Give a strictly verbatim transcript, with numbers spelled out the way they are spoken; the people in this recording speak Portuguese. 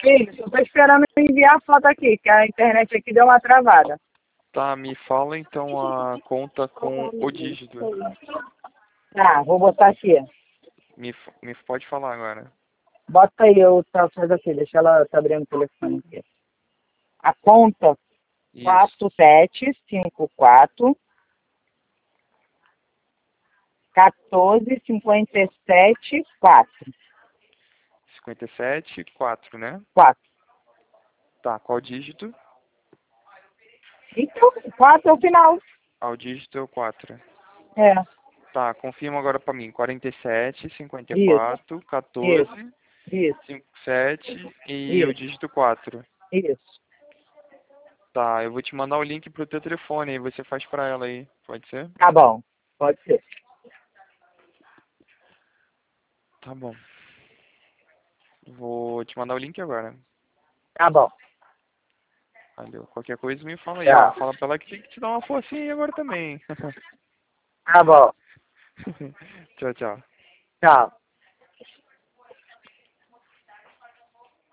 Filho, eu tô esperando enviar a foto aqui, que a internet aqui deu uma travada. Tá, me fala então a conta com o dígito. Tá, vou botar aqui. Me, f- me pode falar agora. Bota aí o telefone aqui, deixa ela tá abrindo o telefone aqui. A conta Isso. quatro sete cinco quatro quatorze cinquenta e sete quatro. cinquenta e sete, quatro, né? quatro. Tá, qual dígito? Então, quatro é o final. Ah, o dígito é o quatro. É, Tá, confirma agora pra mim. quarenta e sete, cinquenta e isso, quatro, isso, quatorze, isso, cinquenta e sete e o isso, dígito quatro. isso. Tá, eu vou te mandar o link pro teu telefone aí, você faz pra ela aí. Pode ser? Tá bom, pode ser. Tá bom. Vou te mandar o link agora. Tá bom. Valeu. Qualquer coisa me fala aí, ó. Tchau. Fala pra ela que tem que te dar uma forcinha aí agora também. Tá bom. Tchau, tchau. Tchau.